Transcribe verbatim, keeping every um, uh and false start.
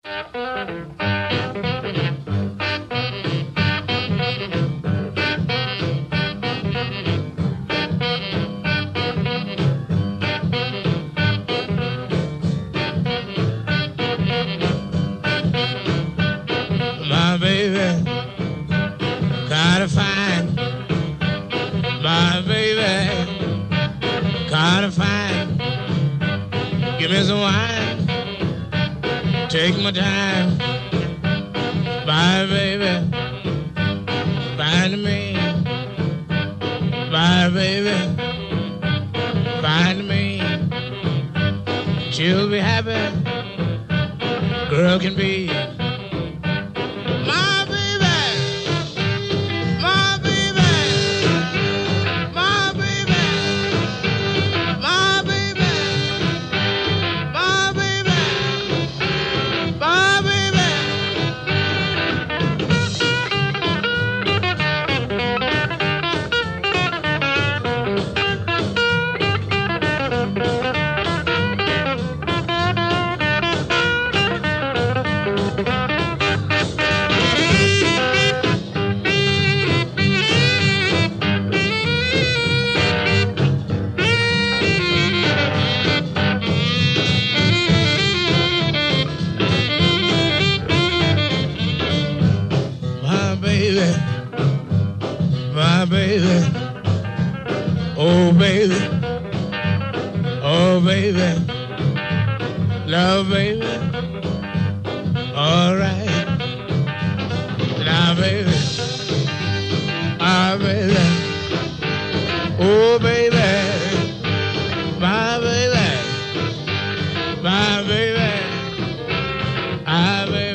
My baby, gotta find my baby, gotta find. Give me some wine, take my time. My baby, find me. My baby, find me. She'll be happy, girl can be. My baby, my baby, my baby, my baby, my baby, my baby. My baby, my baby, oh baby, oh baby, love baby, all right, now baby, ah baby, oh baby, my baby, my baby, ah baby.